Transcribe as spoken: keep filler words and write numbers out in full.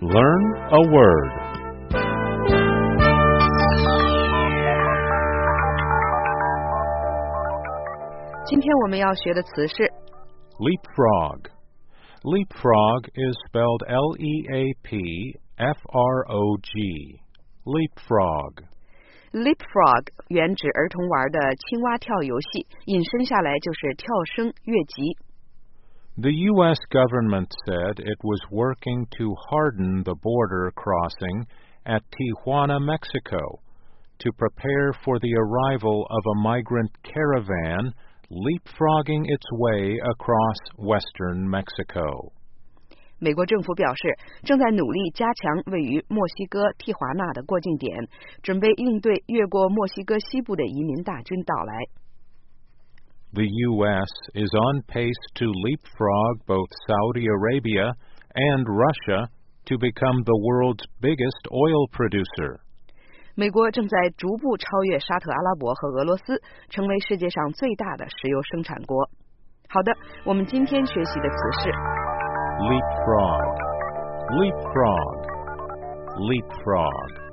Learn a word. Leapfrog. Leapfrog is spelled L E A P F R O G. Leapfrog. Leapfrog 原指儿童玩的青蛙跳游戏，引申下来就是跳升、越级。 The U S government said it was working to harden the border crossing at Tijuana, Mexico, to prepare for the arrival of a migrant caravan leapfrogging its way across western Mexico. 美国政府表示，正在努力加强位于墨西哥蒂华纳的过境点，准备应对越过墨西哥西部的移民大军到来。 The U S is on pace to leapfrog both Saudi Arabia and Russia to become the world's biggest oil producer. 美国正在逐步超越沙特阿拉伯和俄罗斯，成为世界上最大的石油生产国。好的，我们今天学习的词是 leapfrog, leapfrog, leapfrog.